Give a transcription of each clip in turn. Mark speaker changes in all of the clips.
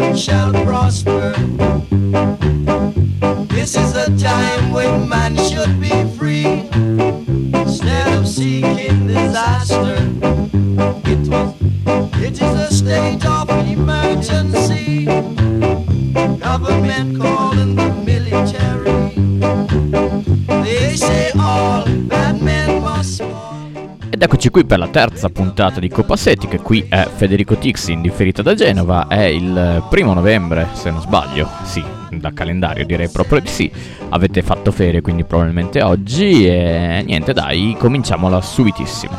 Speaker 1: shall prosper. This is a time when man should be free, instead of seeking disaster. It is a state of emergency, government calling the military. They say all bad men must fall.
Speaker 2: Ed eccoci qui per la terza puntata di Copassetti, che qui è Federico Tixi in differita da Genova. È il 1 novembre, se non sbaglio, sì, da calendario direi proprio di sì. Avete fatto ferie, quindi probabilmente oggi. E niente, dai, cominciamola subitissimo.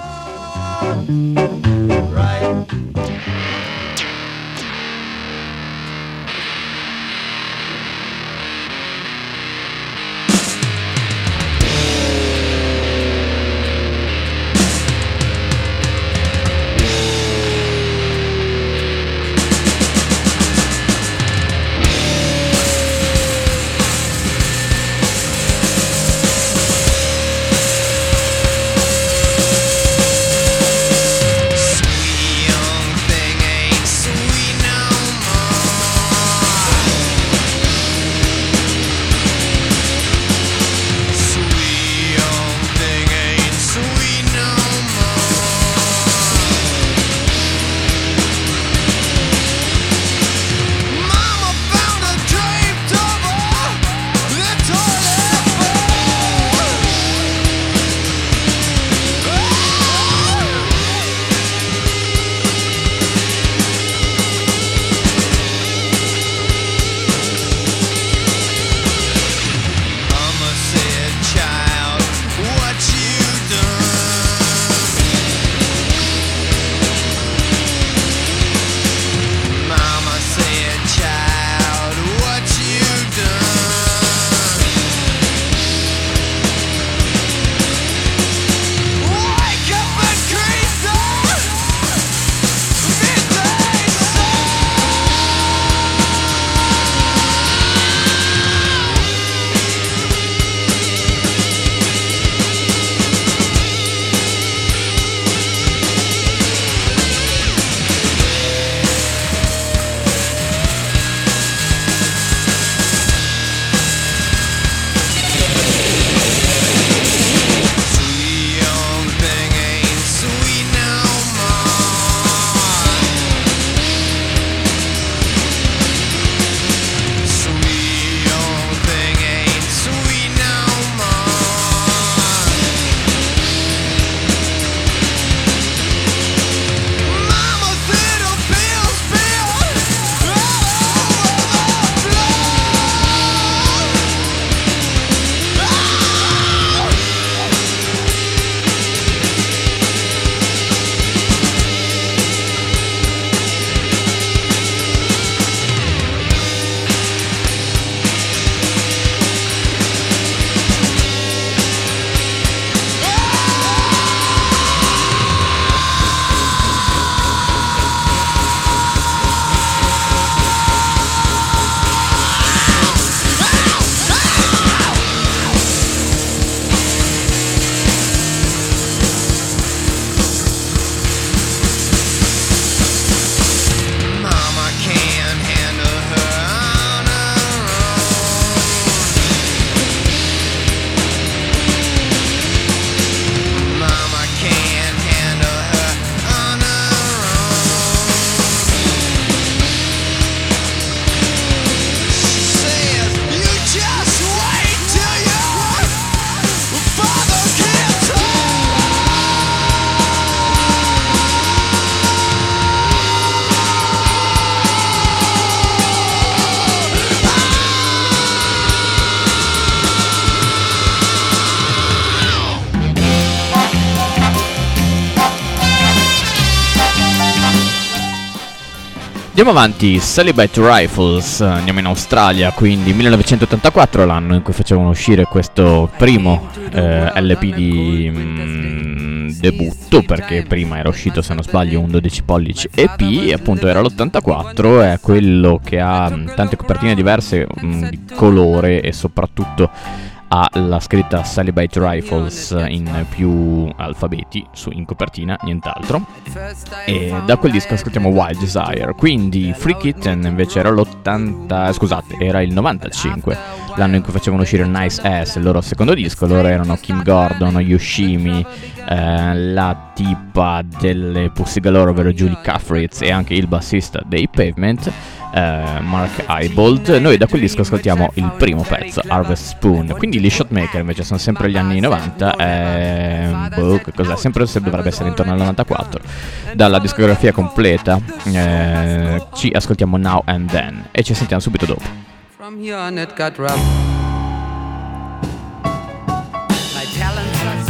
Speaker 2: Andiamo avanti, Celibate Rifles, andiamo in Australia, quindi 1984 l'anno in cui facevano uscire questo primo LP di debutto, perché prima era uscito, se non sbaglio, un 12 pollici EP, appunto era l'84, è quello che ha tante copertine diverse di colore e soprattutto ha la scritta Celibate Rifles in più alfabeti in copertina, nient'altro. E da quel disco ascoltiamo Wild Desire. Quindi Free Kitten invece era era il 95, l'anno in cui facevano uscire Nice Ass, il loro secondo disco. Loro erano Kim Gordon, Yoshimi, la tipa delle Pussy Galore, ovvero Julie Caffritz, e anche il bassista dei Pavement, Mark Ibold. Noi da quel disco ascoltiamo il primo pezzo, Harvest Spoon. Quindi gli Shotmaker invece sono sempre gli anni 90, che cos'è? Sempre se dovrebbe essere intorno al 94. Dalla discografia completa ci ascoltiamo Now and Then e ci sentiamo subito dopo.
Speaker 3: From here on it got rough. My talents lost.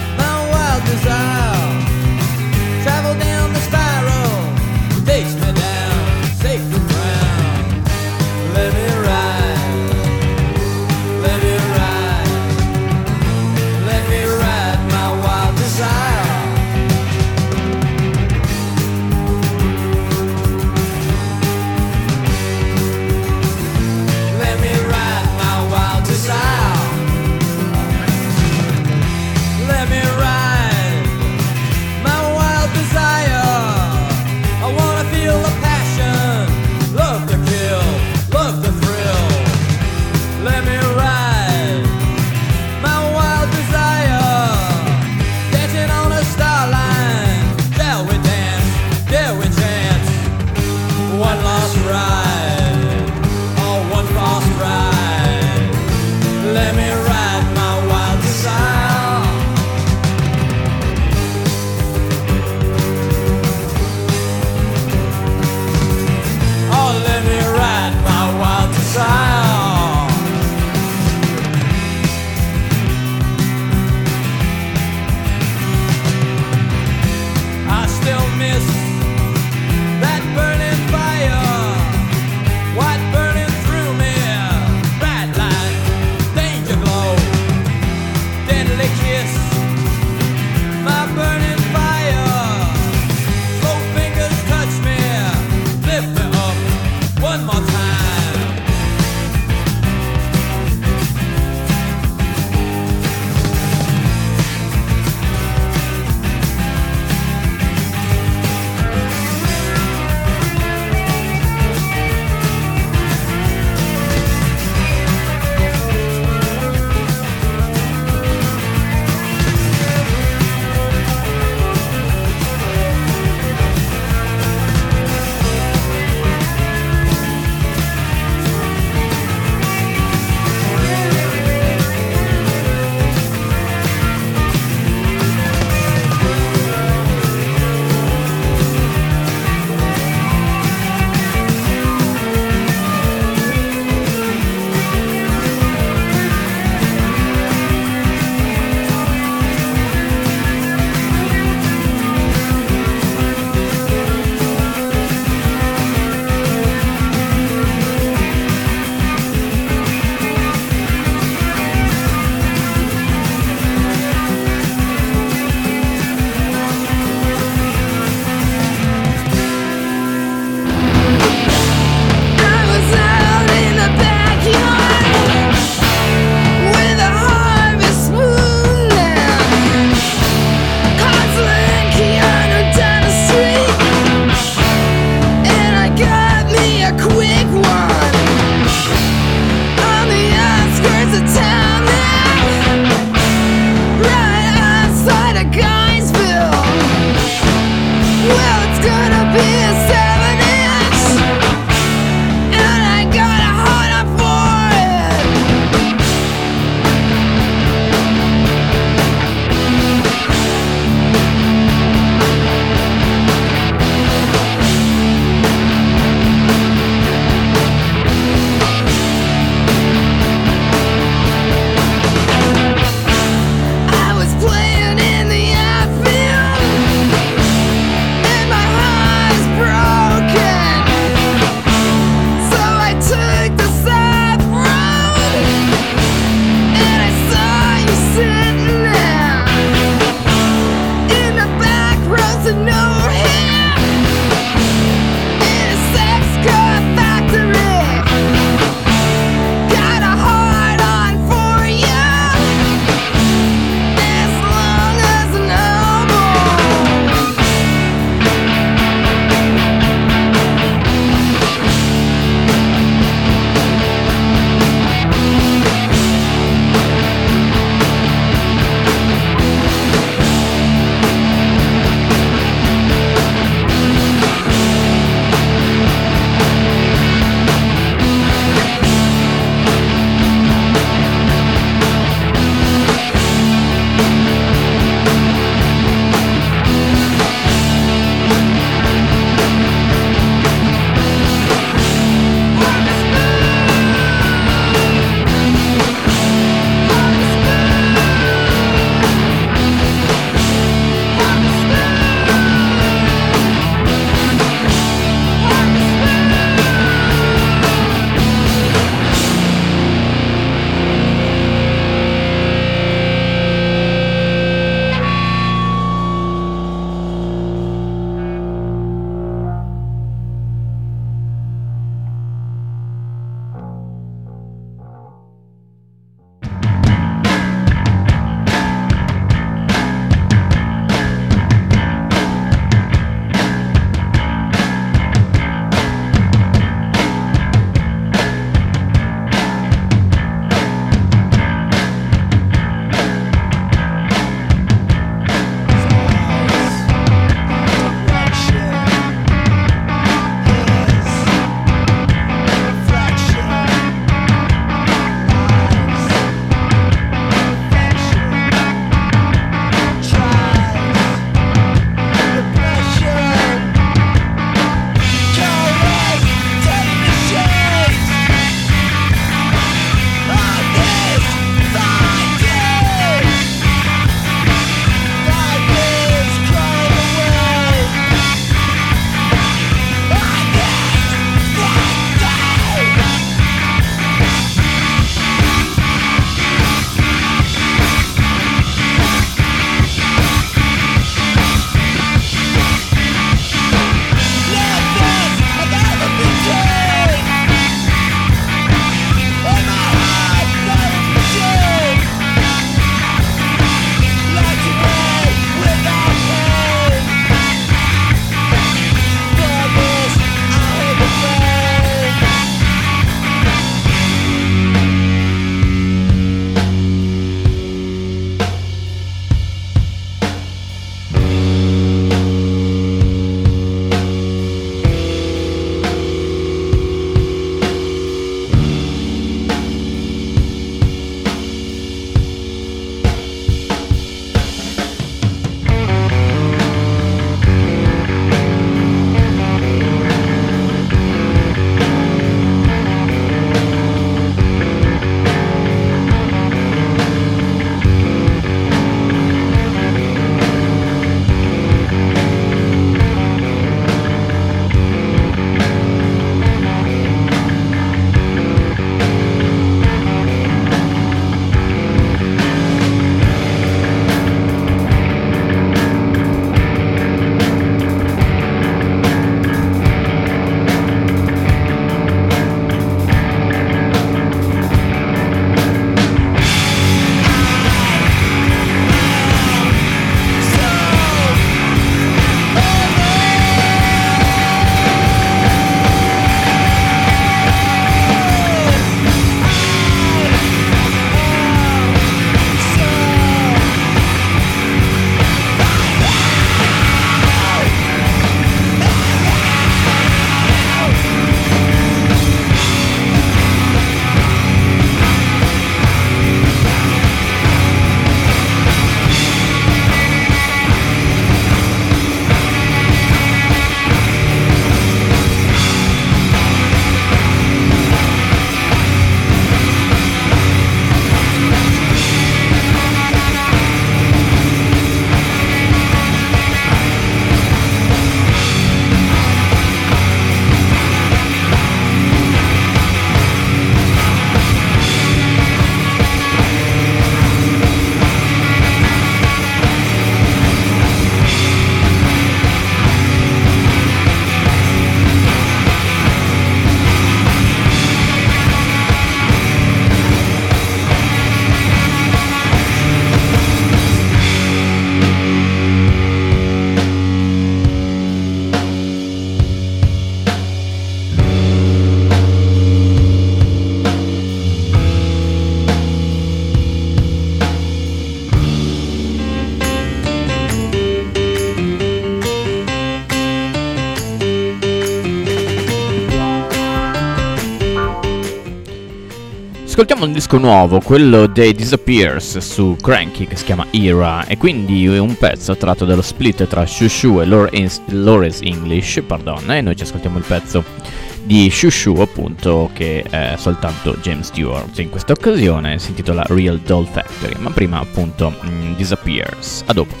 Speaker 2: ascoltiamo un disco nuovo, quello dei Disappears su Cranky, che si chiama Era, e quindi è un pezzo tratto dallo split tra Shushu e Lawrence English, e noi ci ascoltiamo il pezzo di Shushu, appunto, che è soltanto James Stewart. In questa occasione si intitola Real Doll Factory, ma prima appunto Disappears. A dopo.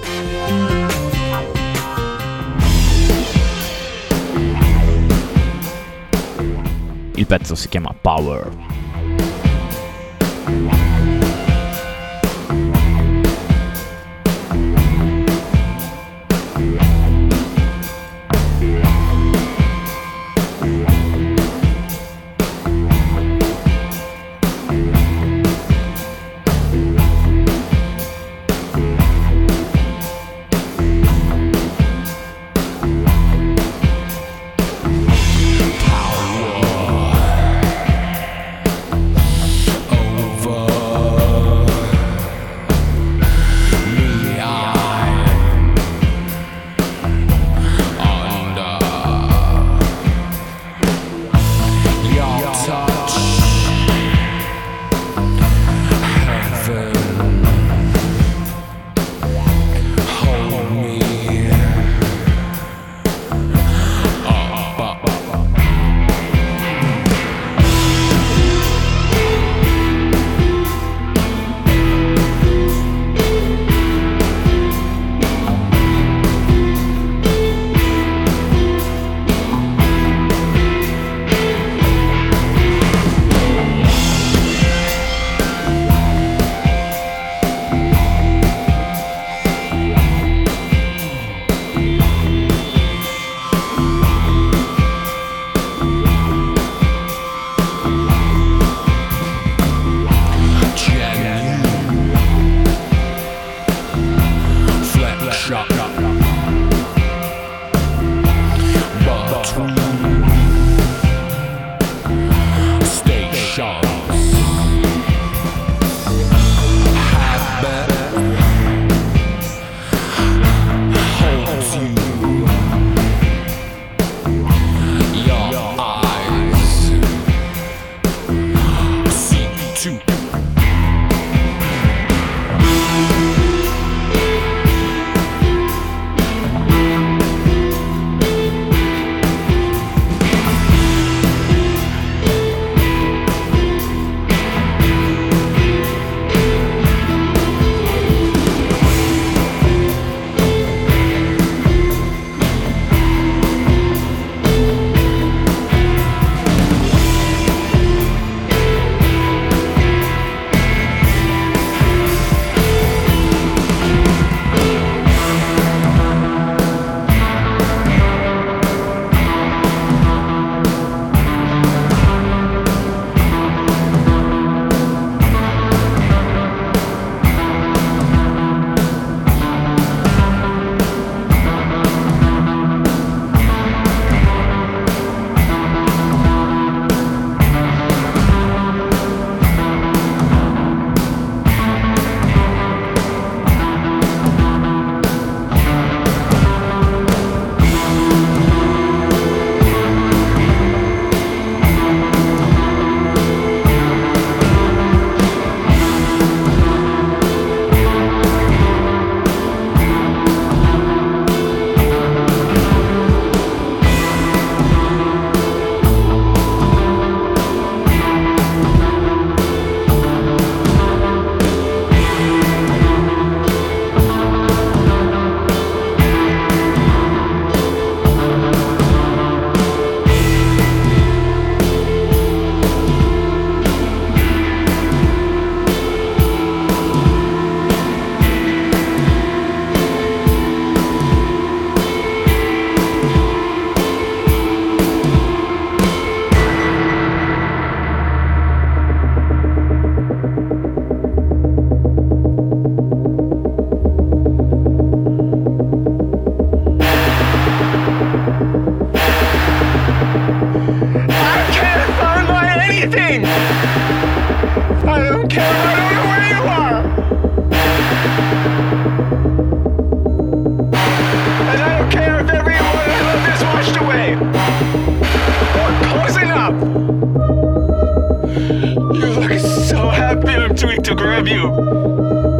Speaker 2: Il pezzo si chiama Power.
Speaker 4: You're of you.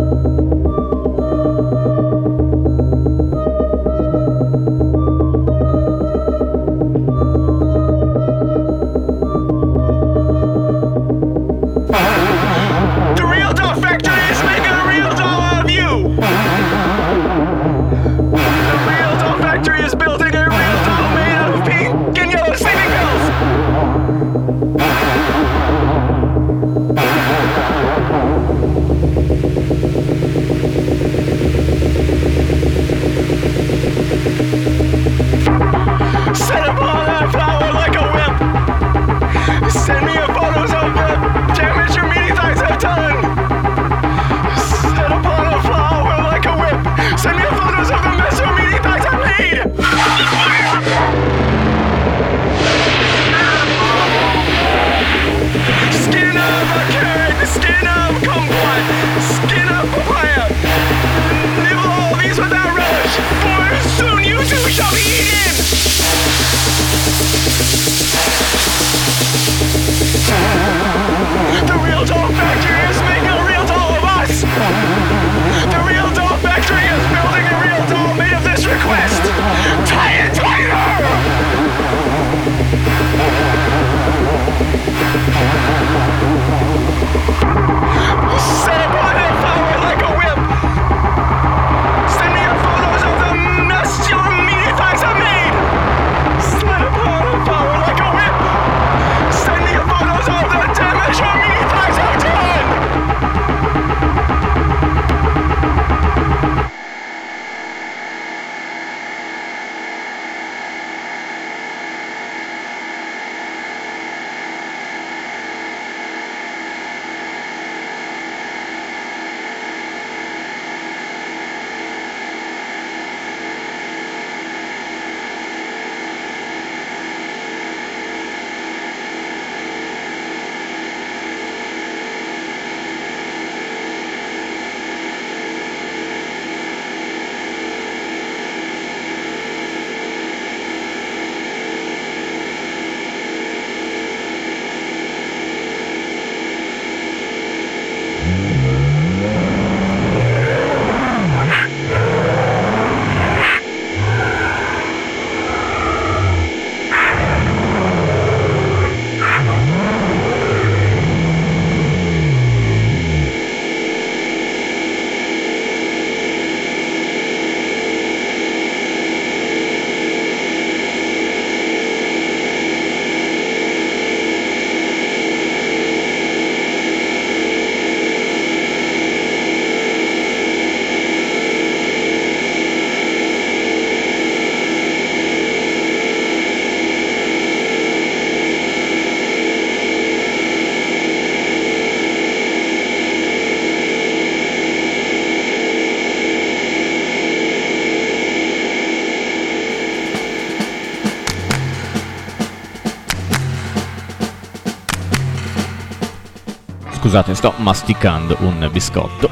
Speaker 2: Scusate, sto masticando un biscotto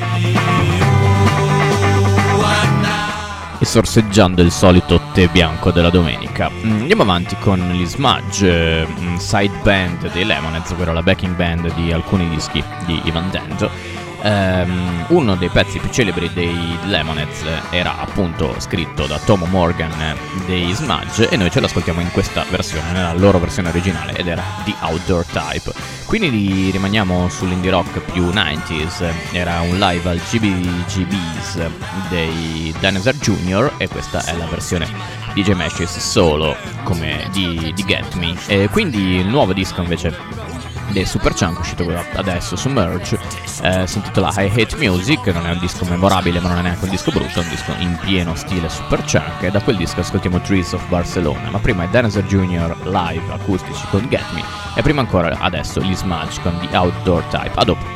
Speaker 2: e sorseggiando il solito tè bianco della domenica. Andiamo avanti con gli Smudge, side band dei Lemonheads, ovvero la backing band di alcuni dischi di Ivan Danzo. Uno dei pezzi più celebri dei Lemonheads era appunto scritto da Tom Morgan dei Smudge, e noi ce l'ascoltiamo in questa versione, nella loro versione originale, ed era The Outdoor Type. Quindi rimaniamo sull'indie rock più 90s. Era un live al GBGB's dei Dinosaur Jr. e questa è la versione di J Mascis solo come di Get Me. E quindi il nuovo disco invece dei Superchunk, uscito adesso su Merge, si intitola I Hate Music. Non è un disco memorabile, ma non è neanche un disco brutto, è un disco in pieno stile Superchunk, e da quel disco ascoltiamo Trees of Barcelona. Ma prima è Dinosaur Jr. live acustici con Get Me, e prima ancora adesso gli Smudge con The Outdoor Type. A dopo.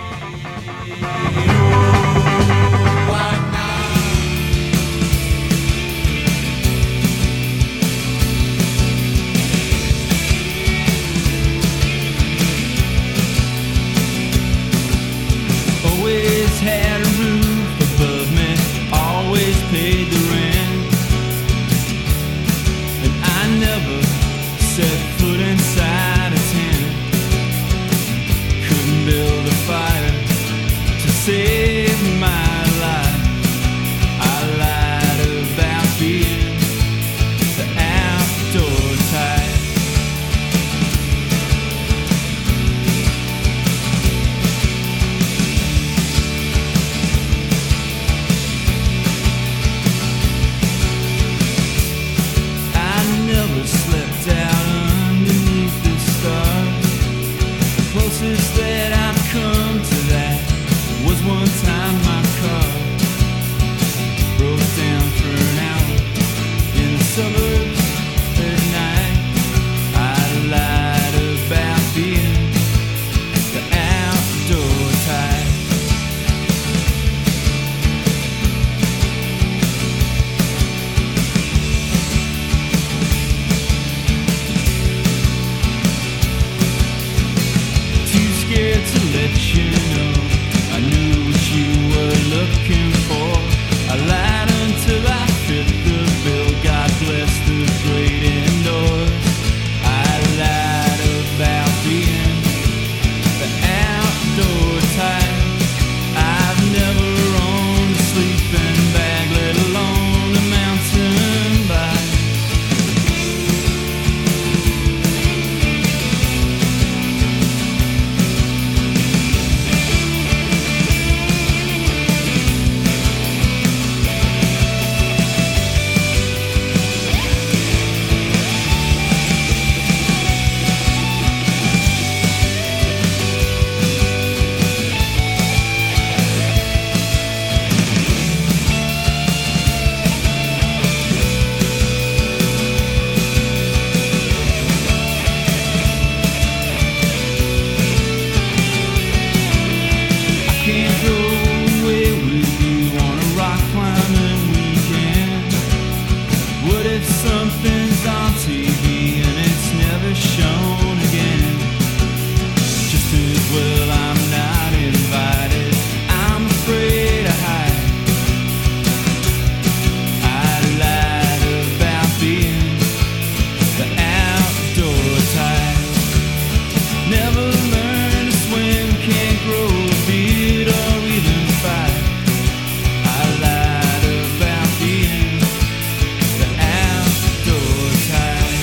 Speaker 5: Build a fire to
Speaker 4: let you know I knew what you were looking for. I lied until I fit the bill. God bless the great indoors. I lied about being the outdoor type. I've never owned a sleeping bag, let alone a mountain bike. Can't go away with you on a rock climbing weekend. What if something's on TV and it's never shown again? Just as well I'm not invited. I'm afraid to hide. I lied about being the outdoor type. Never learned to swim, can't grow a beard or even fight. I lied about being the outdoor type.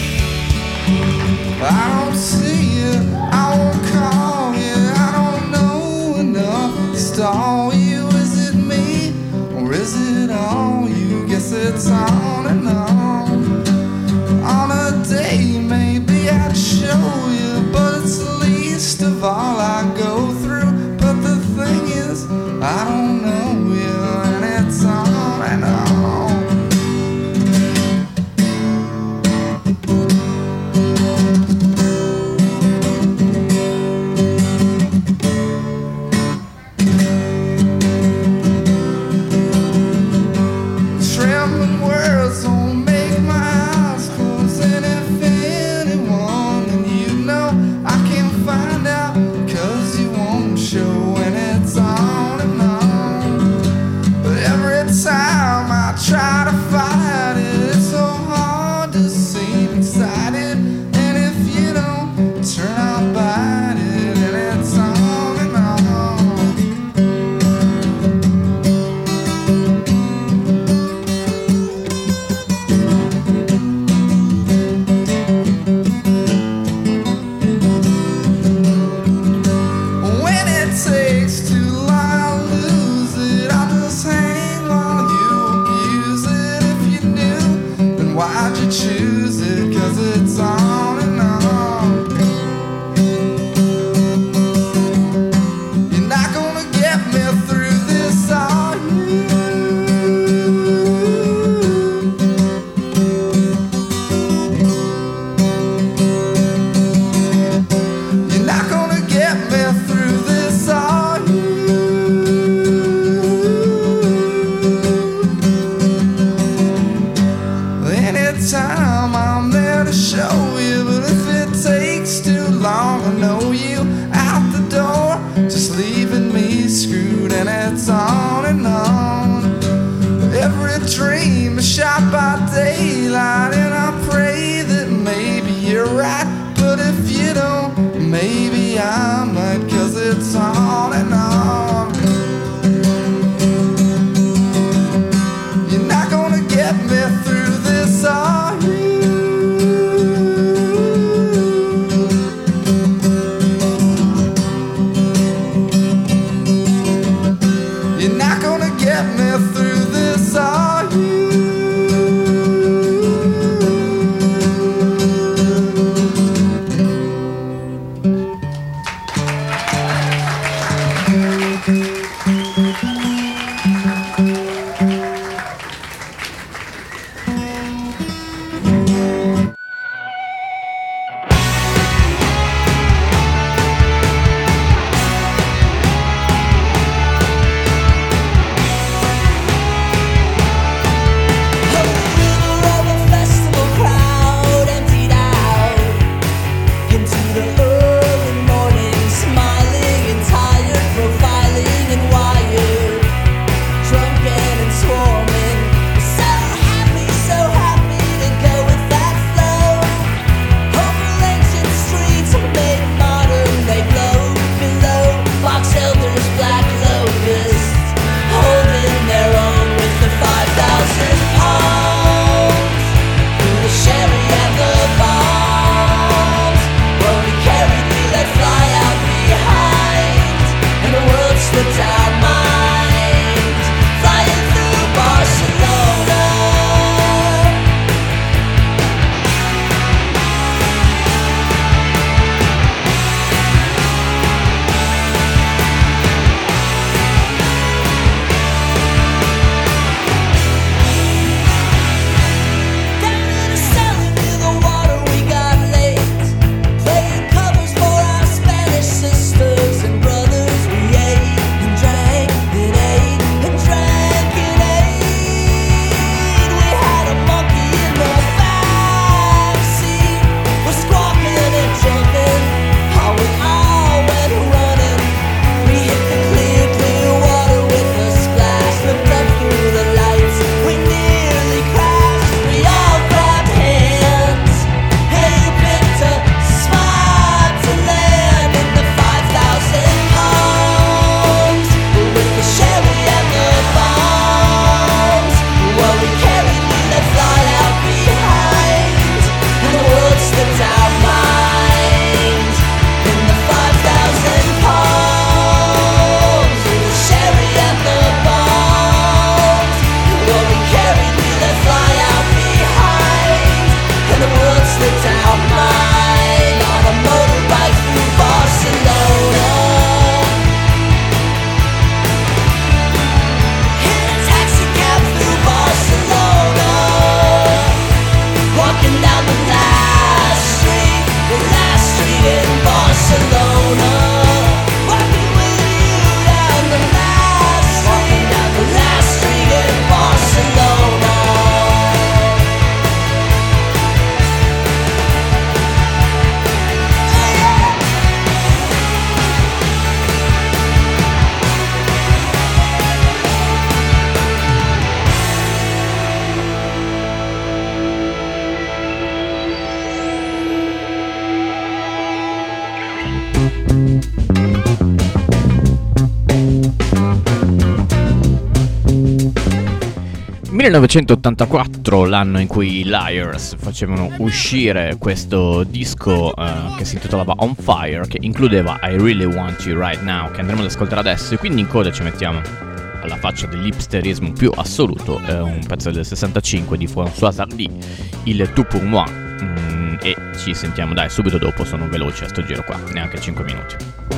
Speaker 1: I don't see you, I won't call you, I don't know enough to stall you. Is it me, or is it all you? Guess it's on and on. On a day maybe I'd show you, but it's the least of all I go through. But the thing is, I don't know you, and it's on and on. Trembling words won't make my eyes close, and if anyone, then you know I can't
Speaker 2: 1984, l'anno in cui i Liars facevano uscire questo disco che si intitolava On Fire, che includeva I Really Want You Right Now, che andremo ad ascoltare adesso, e quindi in coda ci mettiamo, alla faccia dell'hipsterismo più assoluto, un pezzo del 65 di François Hardy, il Tout Pour Moi, e ci sentiamo dai subito dopo. Sono veloce a sto giro qua, neanche 5 minuti.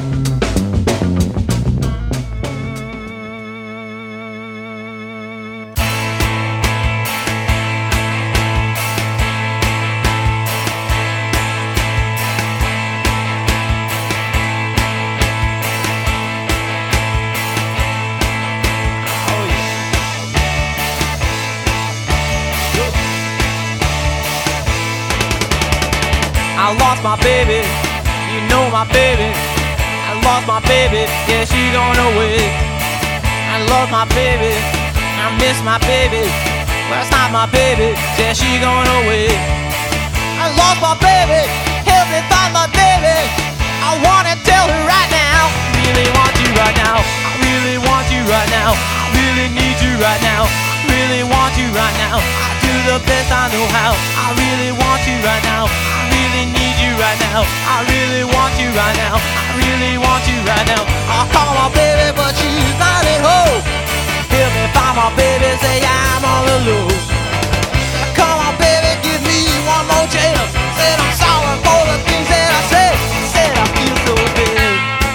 Speaker 5: I lost my baby, you know my baby. I lost my baby, yeah, she gone away. I love my baby, I miss my baby. Well, it's not my baby, yeah, she gone away. I lost my baby, help me find my baby. I wanna tell her right now, I really want you right now. I really want you right now. I really need you right now. I really want you right now. I do the best I know how. I really want you right now. I really need you right now. I really want you right now. I really want you right now. I call my baby, but she's not at home. Help me find my baby, say I'm all alone. Come on, baby, give me one more chance. Said I'm sorry for the things that I said. Said I feel so bad.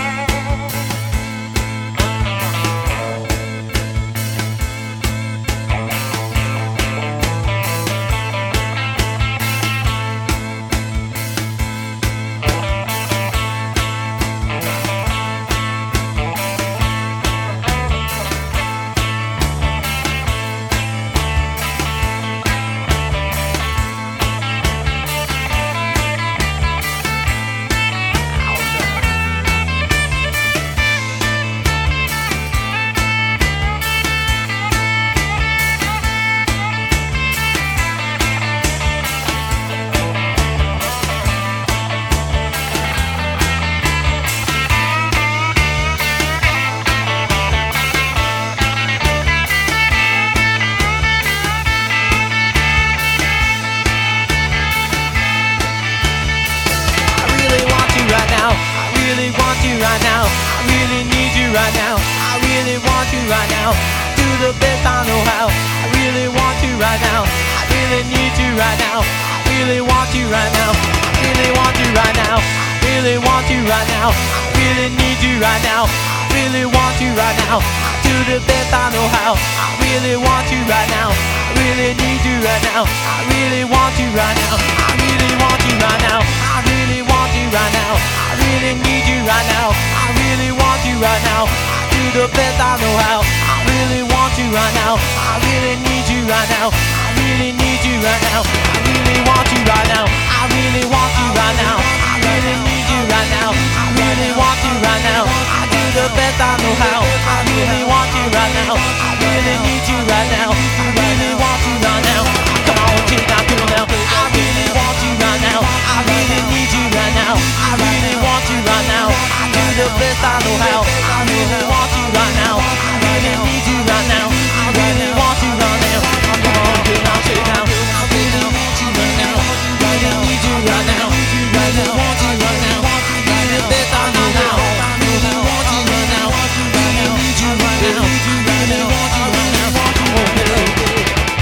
Speaker 5: Right now, I really need you right now. I really want you right now. Do the best I know how. I really want you right now. I really need you right now. I really want you right now. I really want you right now. I really want you right now. I really need you right now. I really want you right now. Do the best I know how. I really want you right now. I really need you right now. I really want you right now. I really want you right now. I really want you right now. I really need you right now. I really want you right now. I do the best I know how. I really want you right now. I really need you right now. I really need you right now. I really want you right now. I really want you right now. I really need you right now. I really want you right now. I do the best I know how. I really want you right now. I really need you right now. I really want you right now. Come on, take that girl now. I really want you right now. I really need you right now. I really want you right now. I do the best I know how. I really want you right now. I really need you right now. I really want you right now. Come on, get down, sit down. I really want you right now. I really need you right now. I really want you right now. I do the best I know how. I really want you right now. I really need you right now. I really want you right now. Oh, yeah.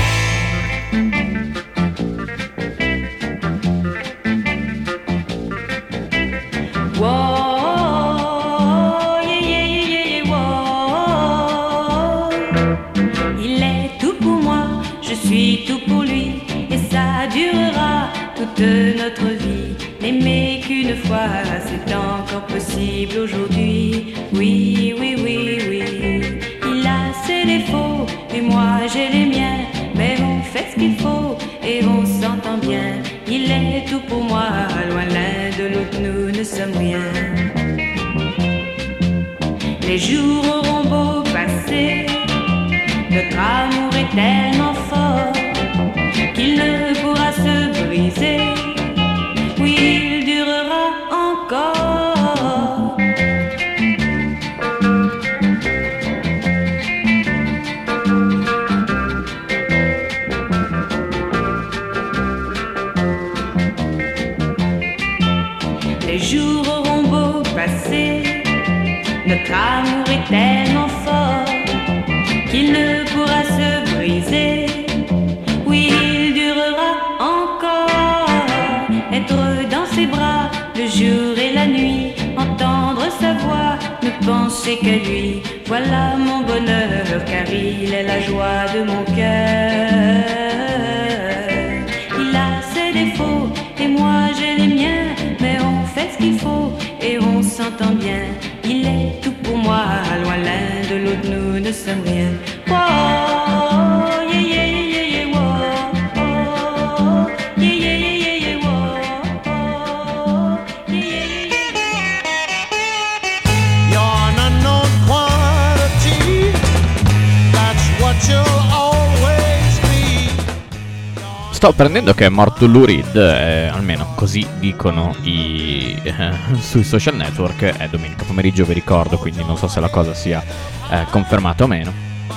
Speaker 6: De notre vie, n'aimer qu'une fois, c'est encore possible aujourd'hui. Oui, oui, oui, oui. Il a ses défauts et moi j'ai les miens, mais on fait ce qu'il faut et on s'entend bien. Il est tout pour moi, loin l'un de l'autre, nous ne sommes rien. Les jours auront beau passer, notre amour est tellement fort qu'il ne pourra se briser. Oui, il durera encore. passé. Notre amour est tellement fort qu'il ne pourra se briser. Oui, il durera encore. Être dans ses bras le jour et la nuit, entendre sa voix, ne penser qu'à lui. Voilà mon bonheur, car il est la joie de mon cœur. Il a ses défauts et moi j'ai les miens, mais on fait ce qu'il faut et on s'entend bien. Il est tout pour moi, loin l'un de l'autre, nous ne sommes rien. Oh, yeah, yeah, yeah, yeah, oh, oh, yeah, yeah, yeah, yeah, oh, oh, yeah, yeah, yeah.
Speaker 7: You're an unknown quantity. That's what you'll always be.
Speaker 2: Sto apprendendo che è morto Lou Reed, almeno così dicono sui social network. È domenica pomeriggio, vi ricordo, quindi non so se la cosa sia confermata o meno.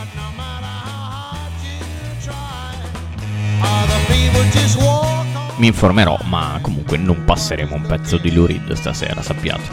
Speaker 2: Mi informerò, ma comunque non passeremo un pezzo di Lou Reed stasera, sappiate.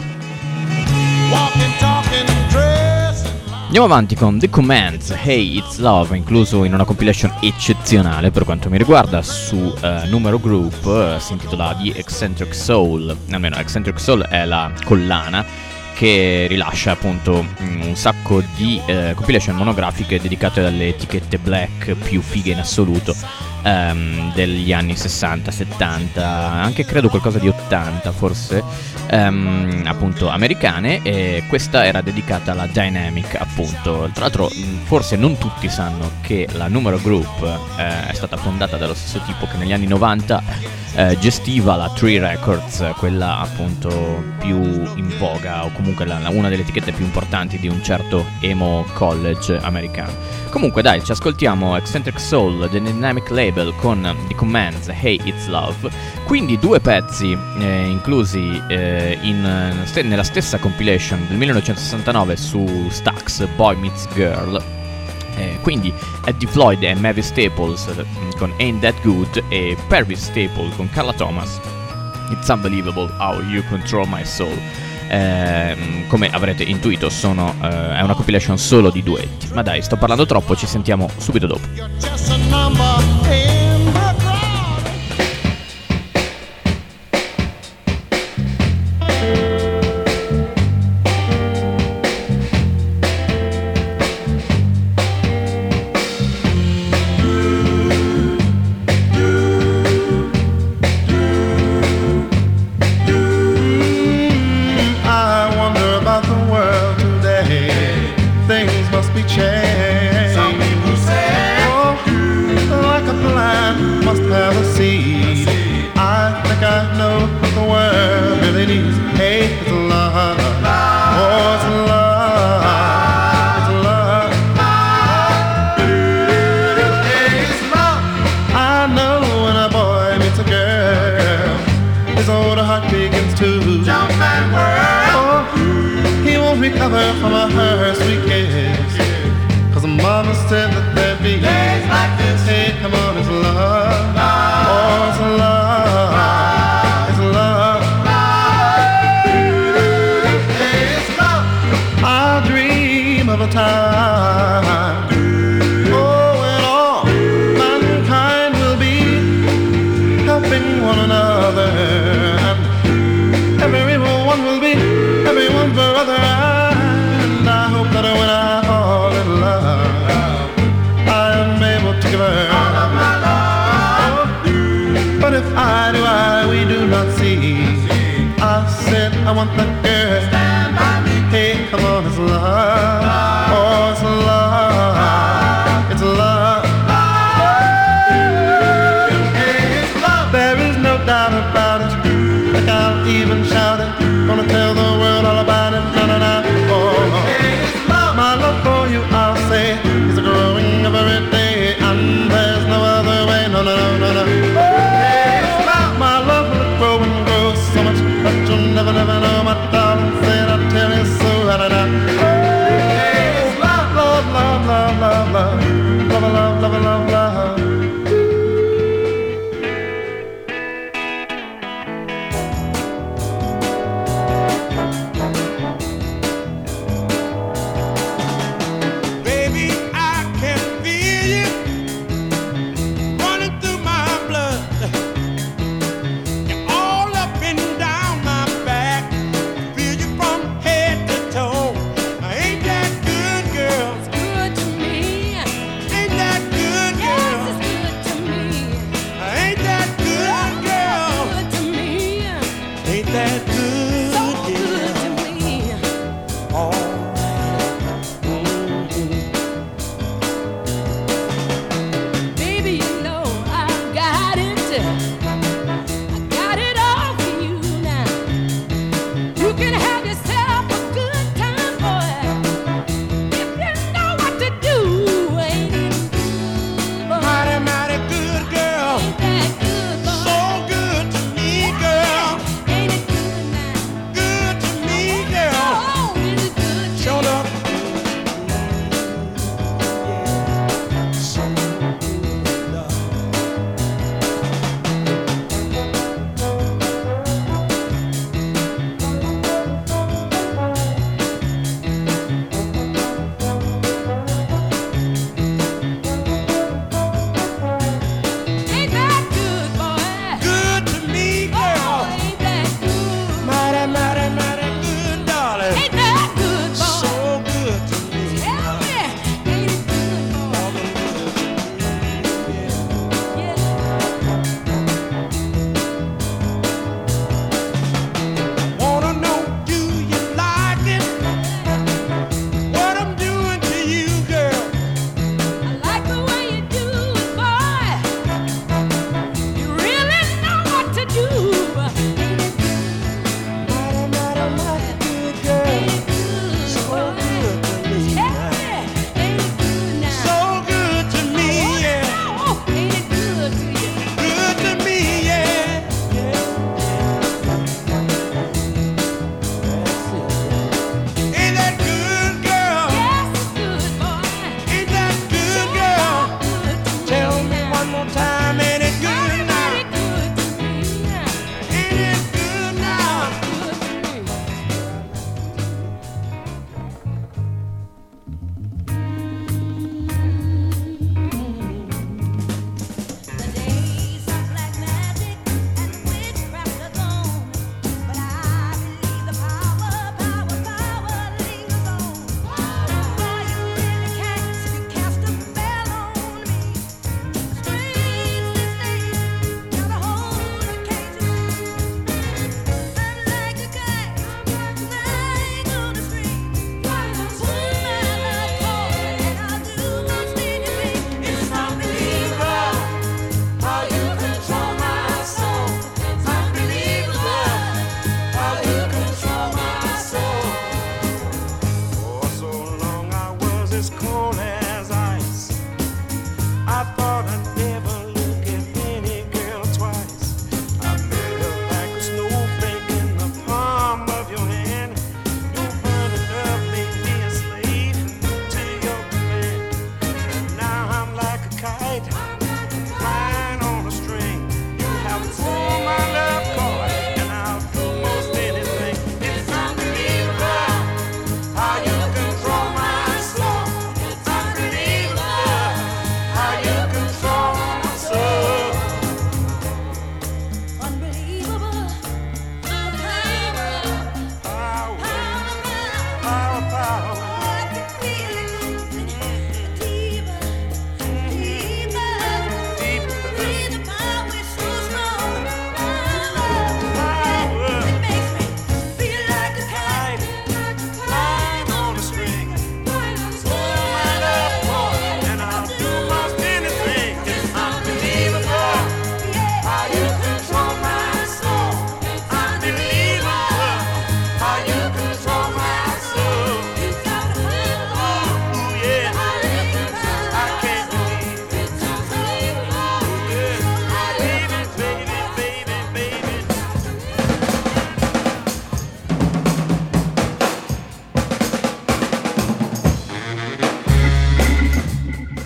Speaker 2: Andiamo avanti con The Commands, Hey It's Love, incluso in una compilation eccezionale per quanto mi riguarda su Numero Group, si intitola The Eccentric Soul. Almeno Eccentric Soul è la collana che rilascia appunto un sacco di compilation monografiche dedicate alle etichette black più fighe in assoluto degli anni 60, 70, anche credo qualcosa di 80 forse, appunto americane, e questa era dedicata alla Dynamic appunto. Tra l'altro forse non tutti sanno che la Numero Group è stata fondata dallo stesso tipo che negli anni 90 gestiva la Tree Records, quella appunto più in voga, o comunque una delle etichette più importanti di un certo emo college americano. Comunque dai, ci ascoltiamo Eccentric Soul, The Dynamic Label, con The Commands, Hey It's Love. Quindi due pezzi inclusi nella stessa compilation del 1969 su Stax, Boy Meets Girl. Quindi Eddie Floyd e Mavis Staples con Ain't That Good, e Perry Staples con Carla Thomas, It's Unbelievable How You Control My Soul. Come avrete intuito è una compilation solo di duetti. Ma dai, sto parlando troppo, ci sentiamo subito dopo.
Speaker 1: From a her sweet kiss, 'cause mama said that there'd be days like this. Hey, come on, it's love, oh, it's love, it's love, hey, it's love. I dream of a time, oh, when all mankind will be helping one another, and everyone will be everyone's brother. That when I fall in love, I am able to give her all of my love. But if I do, we do not see. I said I want that girl. Stand by me. Hey, come on, it's love. Oh, it's love. It's love. Hey, it's love. There is no doubt about it. Like I'll even shout it. Gonna tell the world all about it. Na na na. Oh. My love for you, I'll say, is growing every day, and there's no other way, no, no, no, no, no. My love will grow and grow so much that you'll never, never know, my darling, said I'll tell you so, da, da, da.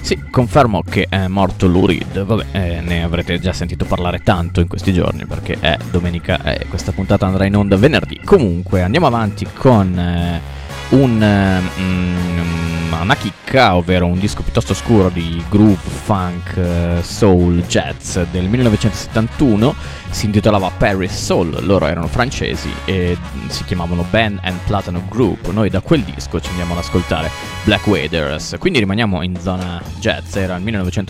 Speaker 2: Sì, confermo che è morto Lou Reed, vabbè, ne avrete già sentito parlare tanto in questi giorni perché è domenica e questa puntata andrà in onda venerdì. Comunque andiamo avanti con una chicca, ovvero un disco piuttosto scuro di groove, funk, soul, jazz del 1971, si intitolava Paris Soul, loro erano francesi e si chiamavano Ben and Platinum Group. Noi da quel disco ci andiamo ad ascoltare Black Waders, quindi rimaniamo in zona jazz. Era il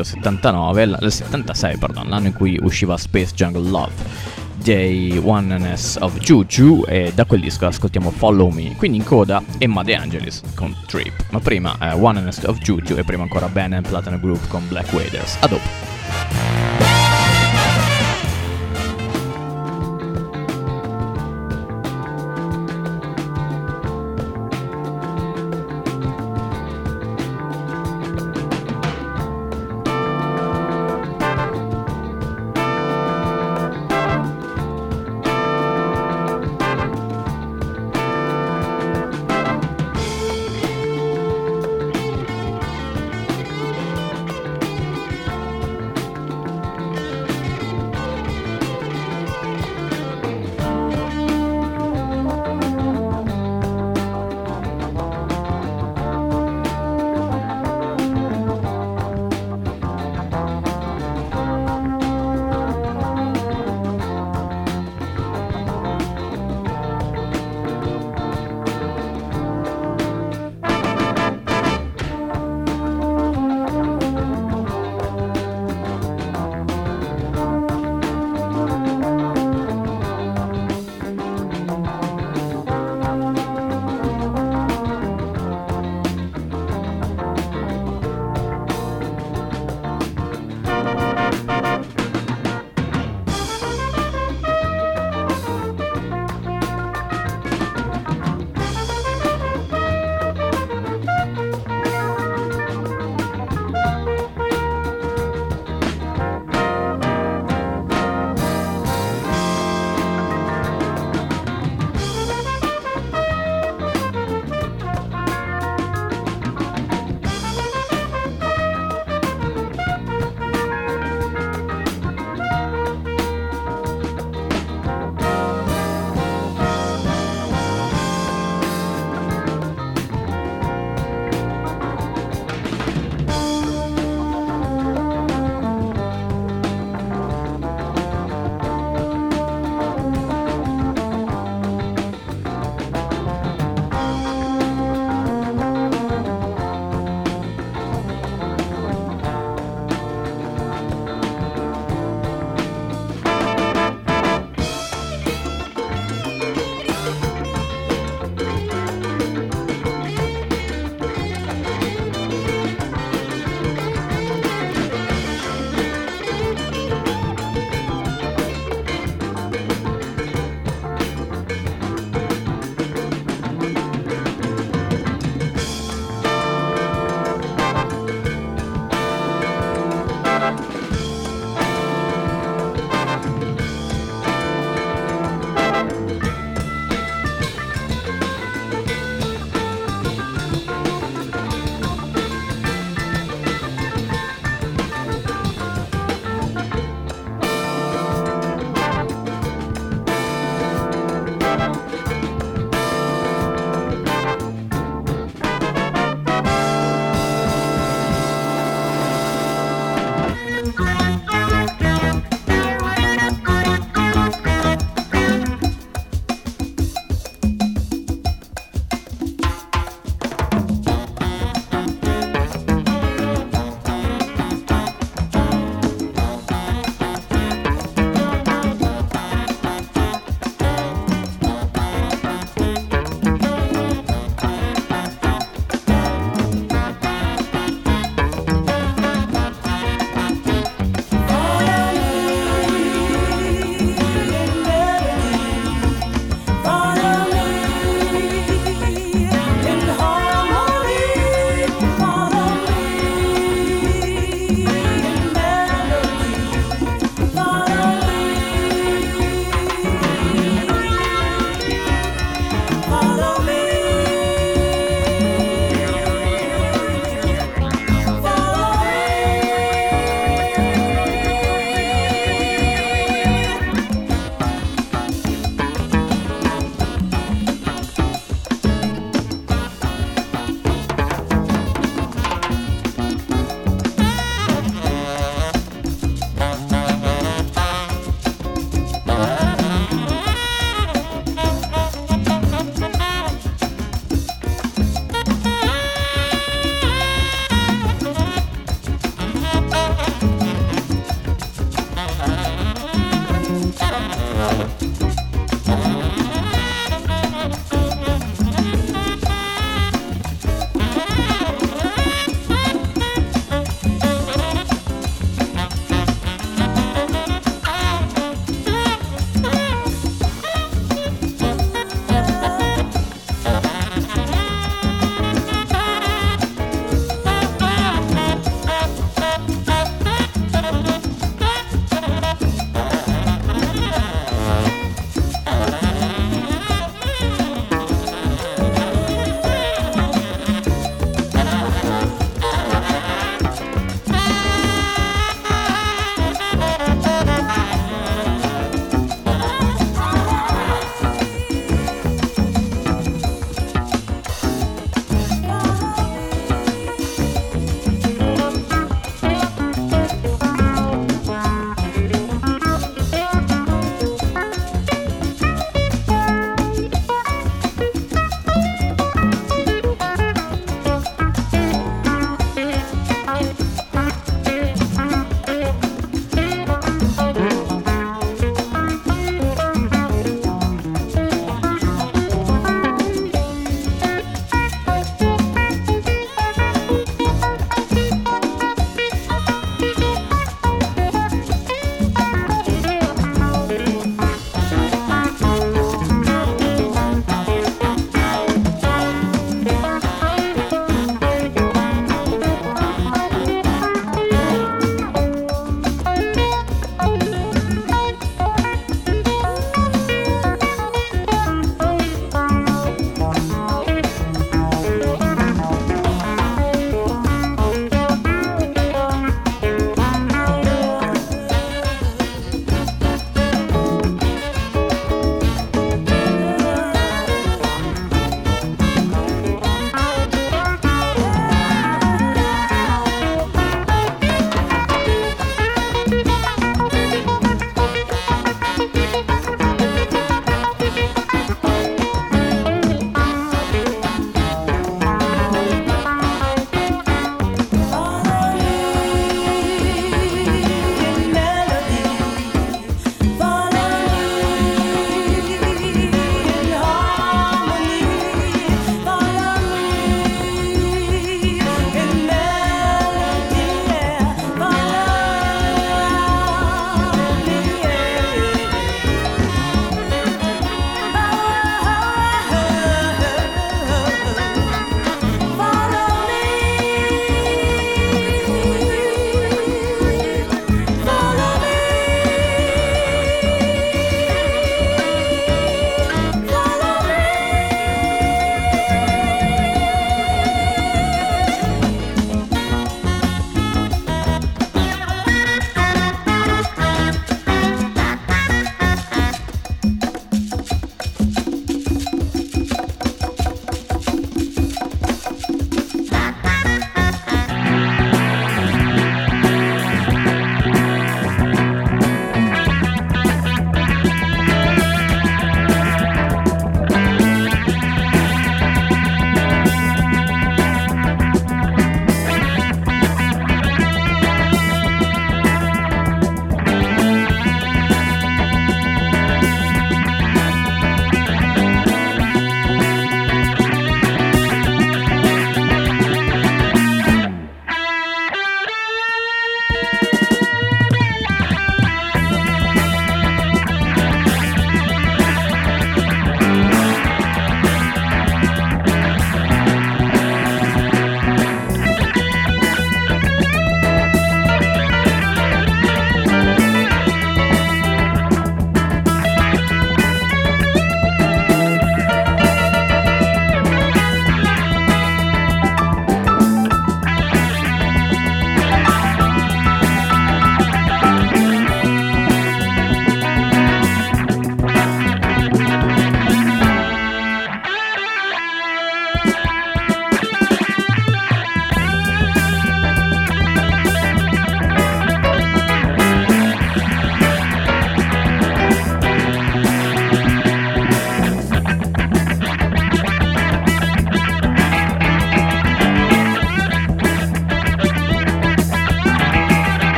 Speaker 2: 76, l'anno in cui usciva Space Jungle Love dei Oneness of Juju, e da quel disco ascoltiamo Follow Me. Quindi in coda Emma De Angelis con Trip, ma prima Oneness of Juju e prima ancora Ben and Platinum Group con Black Waders. A dopo.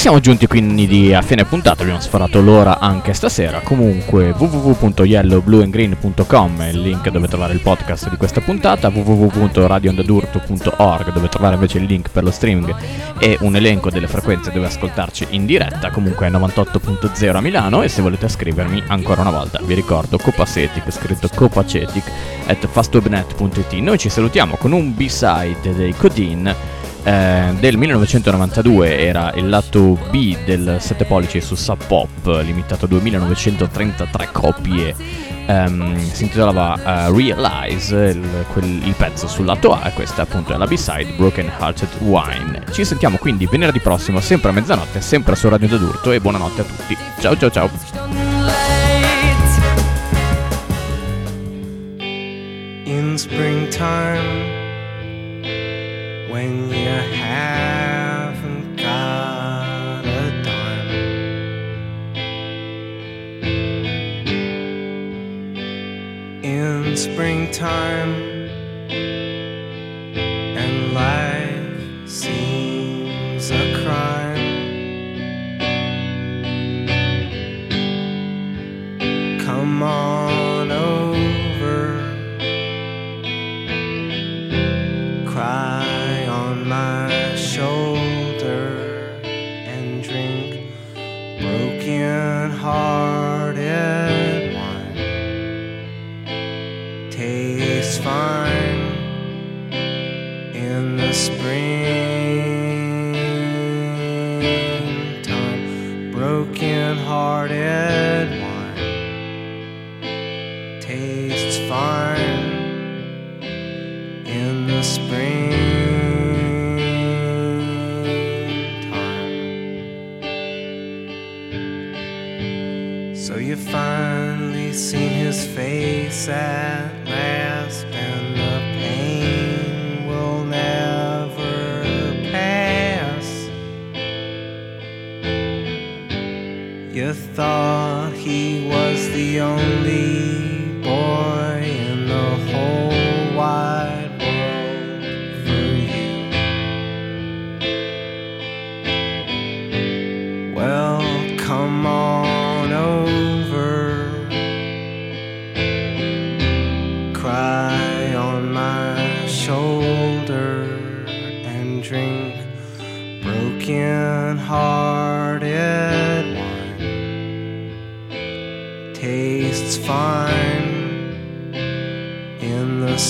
Speaker 2: siamo giunti quindi a fine puntata, abbiamo sforato l'ora anche stasera. Comunque www.yellowblueandgreen.com è il link dove trovare il podcast di questa puntata, www.radioondadurto.org dove trovare invece il link per lo streaming e un elenco delle frequenze dove ascoltarci in diretta, comunque 98.0 a Milano. E se volete scrivermi ancora una volta vi ricordo Copacetic, scritto Copacetic @fastwebnet.it. Noi ci salutiamo con un B-side dei Codin del 1992, era il lato B del 7 pollici su Sub Pop, limitato a 2933 copie. Si intitolava Realize, il pezzo sul lato A, e questa appunto è la B-side, Broken Hearted Wine. Ci sentiamo quindi venerdì prossimo, sempre a mezzanotte, sempre su Radio D'Urto, e buonanotte a tutti. Ciao ciao ciao.
Speaker 5: In springtime, when you haven't got a dime, in springtime, and life seems a crime, come on over, cry on my shoulder, and drink broken-hearted wine. Tastes fine in the springtime. Broken-hearted wine tastes fine in the springtime. So you finally seen his face at last, and the pain will never pass. You thought he was the only boy in the whole wide world for you. Well, come on over, cry on my shoulder, and drink broken-hearted wine. Tastes fine in the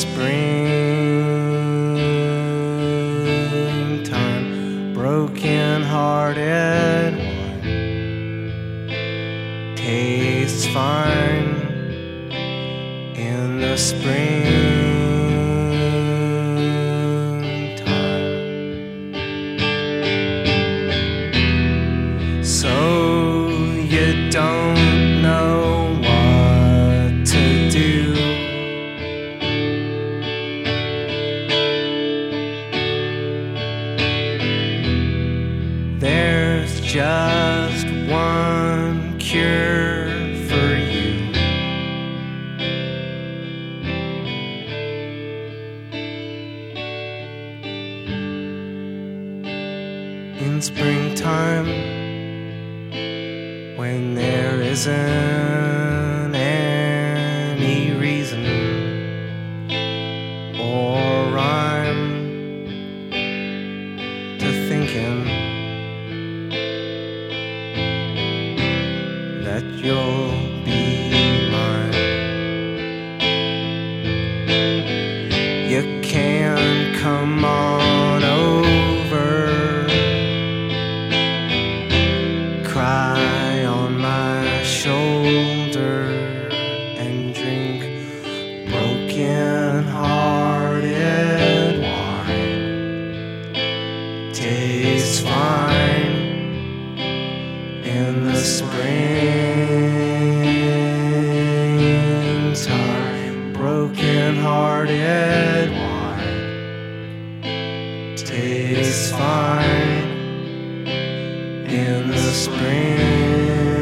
Speaker 5: springtime. Broken-hearted wine tastes fine in the springtime. So you don't know what to do. There's just one cure for you. In springtime, when there isn't any reason or rhyme to thinking that you'll be mine. You can come on over, cry on my shoulder, and drink broken-hearted wine. Tastes fine in the springtime. Broken-hearted wine tastes fine in the spring.